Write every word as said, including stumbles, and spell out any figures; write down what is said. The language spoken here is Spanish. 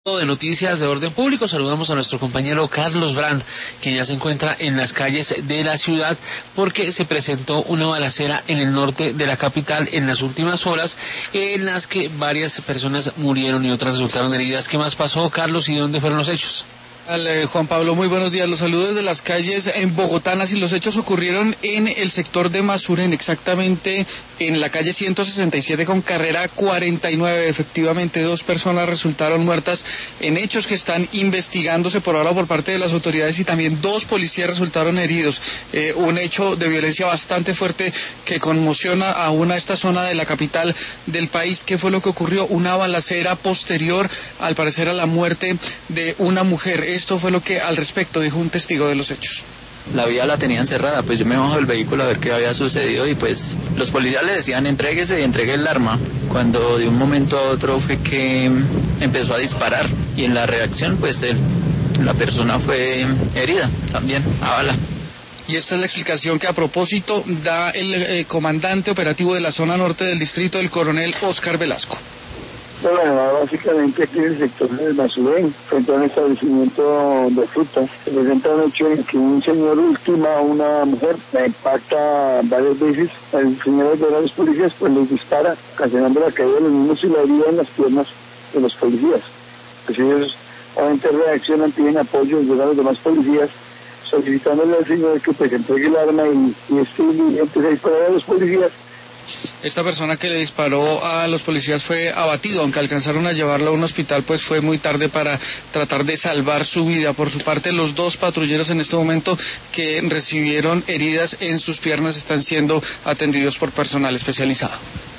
De noticias de orden público, saludamos a nuestro compañero Carlos Brand, quien ya se encuentra en las calles de la ciudad porque se presentó una balacera en el norte de la capital en las últimas horas, en las que varias personas murieron y otras resultaron heridas. ¿Qué más pasó, Carlos, y dónde fueron los hechos? Al, Juan Pablo, muy buenos días. Los saludos de las calles en bogotanas, y los hechos ocurrieron en el sector de Masuren, exactamente en la calle ciento sesenta y siete con carrera cuarenta y nueve. Efectivamente, dos personas resultaron muertas en hechos que están investigándose por ahora por parte de las autoridades, y también dos policías resultaron heridos. Eh, un hecho de violencia bastante fuerte que conmociona aún a esta zona de la capital del país. ¿Qué fue lo que ocurrió? Una balacera posterior, al parecer, a la muerte de una mujer. Esto fue lo que al respecto dijo un testigo de los hechos. La vía la tenían cerrada, pues yo me bajo del vehículo a ver qué había sucedido y pues los policías le decían entréguese y entregue el arma, cuando de un momento a otro fue que empezó a disparar y en la reacción pues el, la persona fue herida también a bala. Y esta es la explicación que a propósito da el eh, comandante operativo de la zona norte del distrito, el coronel Oscar Velasco. Bueno, básicamente aquí en el sector de Masuren, frente a un establecimiento de frutas, se presenta un hecho en que un señor ultima a una mujer, la impacta varias veces, el señor de los policías pues les dispara, ocasionando la caída de los mismos y la herida en las piernas de los policías. Pues ellos obviamente reaccionan, piden apoyo, llegan los demás policías, solicitándole al señor que pues entregue el arma y, y este empieza a disparar a los policías. Esta persona que le disparó a los policías fue abatido, aunque alcanzaron a llevarlo a un hospital, pues fue muy tarde para tratar de salvar su vida. Por su parte, los dos patrulleros en este momento que recibieron heridas en sus piernas están siendo atendidos por personal especializado.